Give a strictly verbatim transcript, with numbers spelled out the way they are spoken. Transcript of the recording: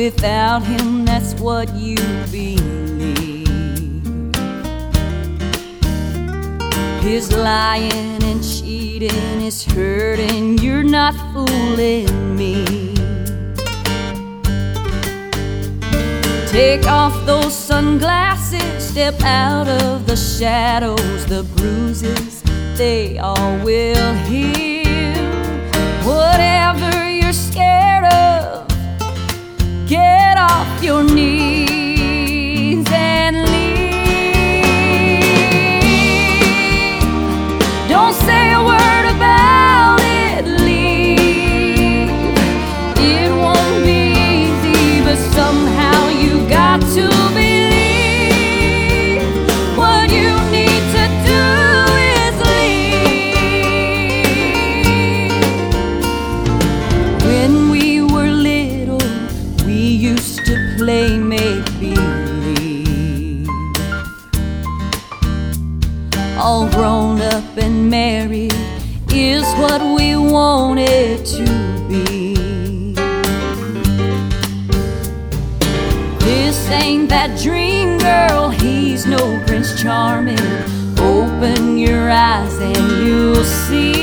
without him, that's what you believe. His lying and cheating is hurting, you're not fooling me. Take off those sunglasses, step out of the shadows, the bruises, they all will heal. Whatever you're scared of, get off your knees and leave. Don't say a word about it, leave. It won't be easy, but somehow you got to believe. What you need to do is leave. When we were little, we used to play make-believe. All grown up and married is what we wanted to be. This ain't that dream girl, he's no Prince Charming. Open your eyes and you'll see.